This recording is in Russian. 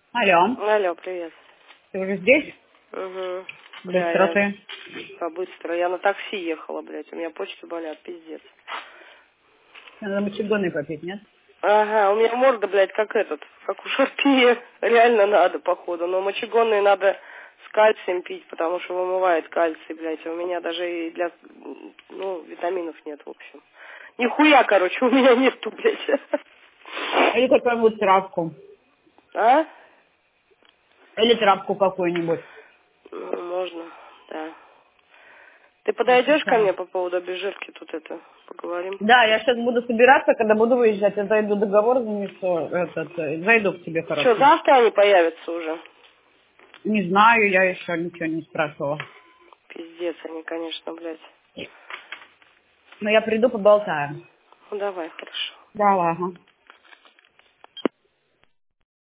Алло, Алло, привет. ты уже здесь? Угу. Быстро ты. Побыстро. Я на такси ехала, блядь. У меня почки болят, пиздец. Надо мочегонный попить, нет? Ага, у меня морда, блядь, как как у Шарпия. Реально надо, походу. Но мочегонные надо с кальцием пить, потому что вымывает кальций, блядь. А у меня даже и для, витаминов нет, в общем. Нихуя, короче, у меня нету, блядь. Или какую-нибудь травку. А? Или травку какую-нибудь. Ну, можно, да. Ты подойдешь ко мне по поводу обезжирки, тут поговорим? Да, я сейчас буду собираться, когда буду выезжать. Я зайду договор, занесу, зайду к тебе, Что, короче. завтра они появятся уже? Не знаю, я еще ничего не спрашивала. Пиздец они, конечно, блядь. Но я приду, поболтаем. Ну давай, хорошо. Да, ладно.